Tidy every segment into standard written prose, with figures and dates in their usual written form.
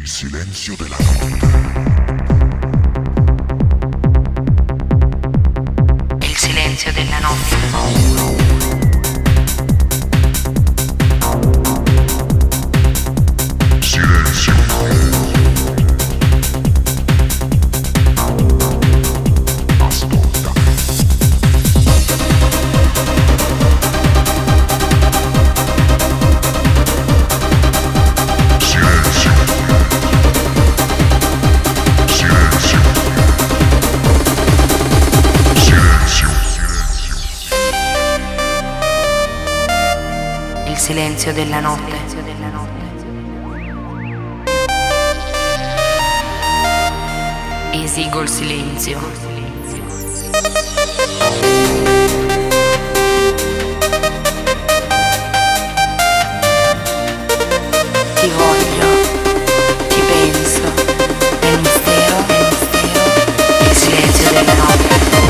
Il silenzio della notte. Il silenzio della notte. Silenzio. Ascolta. Silenzio. Silenzio. Silenzio. Il silenzio della notte. Esigo il silenzio. Ti voglio, ti penso, nel mistero, il silenzio della notte.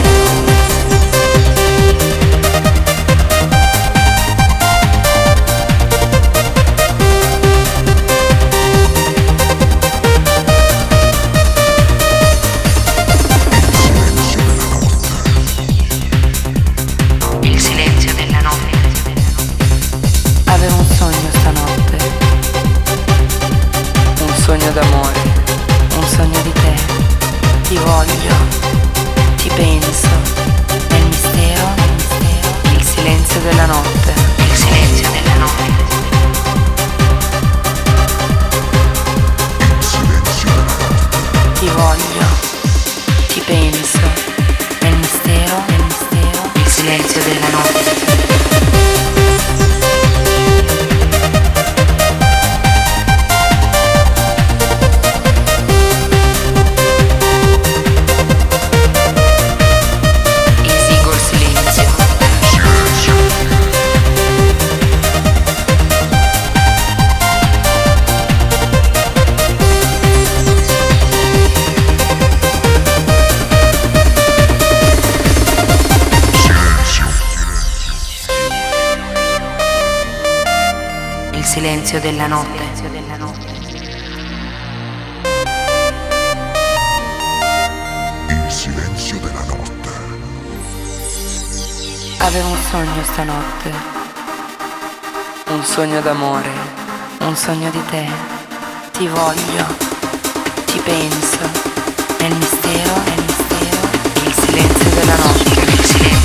Il silenzio della notte. Avevo un sogno stanotte, un sogno d'amore, un sogno di te. Ti voglio, ti penso, nel mistero, il silenzio della notte. Il silenzio della notte. Ti voglio, ti penso, nel mistero, il silenzio della notte. Esigo il silenzio. Il silenzio della notte. Il silenzio della notte. Avevo un sogno stanotte, un sogno d'amore, un sogno di te. Ti voglio, ti penso, nel mistero, il silenzio della notte. Il silenzio